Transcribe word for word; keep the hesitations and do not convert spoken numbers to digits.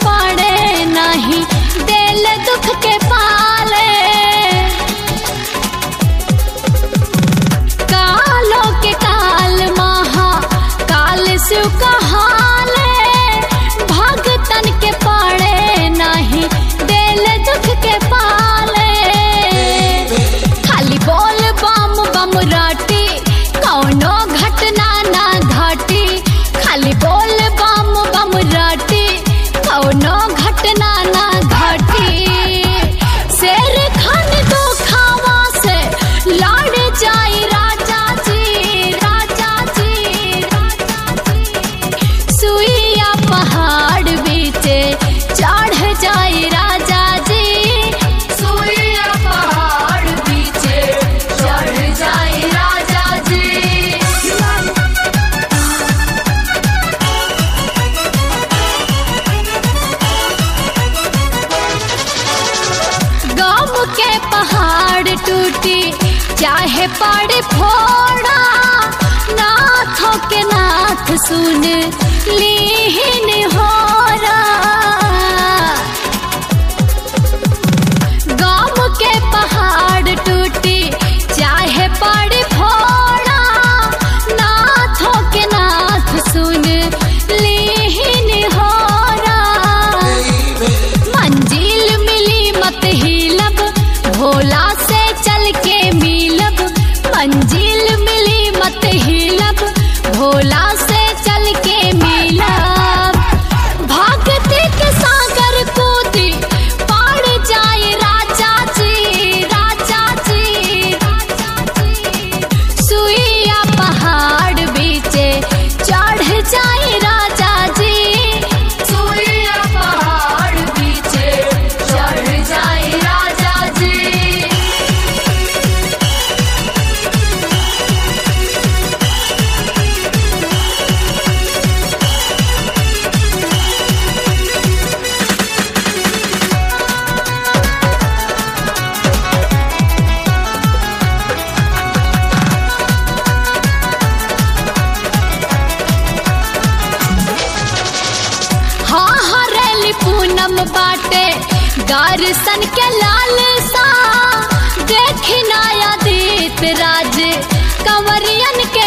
पड़े नहीं दिल दुख के पाले। कालों के काल महा काल शिव कहाले, भगतन के पड़े नहीं दिल दुख के पाले। खाली बोल बम बम राटी कौनो घटना ना घटी, खाली बोल बम बम राटी कौनो घटना ना घटी। शेर खान दो खावा से लड़ जाए राजा जी, राजा जी, राजा जी। सुइया पहाड़ बीचे चढ़ जाए राजा जी, सुइया पहाड़ बीचे चढ़ जाए राजा जी। गम के पहाड़ टूटी चाहे पड़े फोड़ा, नाथों के नाथ सुन लीन होरा। गम के पहाड़ टूटी चाहे पड़े फोड़ा, नाथों के नाथ सुन लीन होरा। मंजिल मिली मत हिलब भोला से चल के मिलब, मंजिल मिली मत हिलब भोला से चल के मिलब। भक्ति के सागर कूदी पड़ जाए राजा जी, राजा जी, राजा जी। सुइया पहाड़ बीचे चढ़ जाए राजा जी, सुइया पहाड़ बीचे चढ़ जाए राजा जी। हाँ हरेली पूनम बाटे दर्शन के लाल सा, देखी नया दीत राज कंवरियन के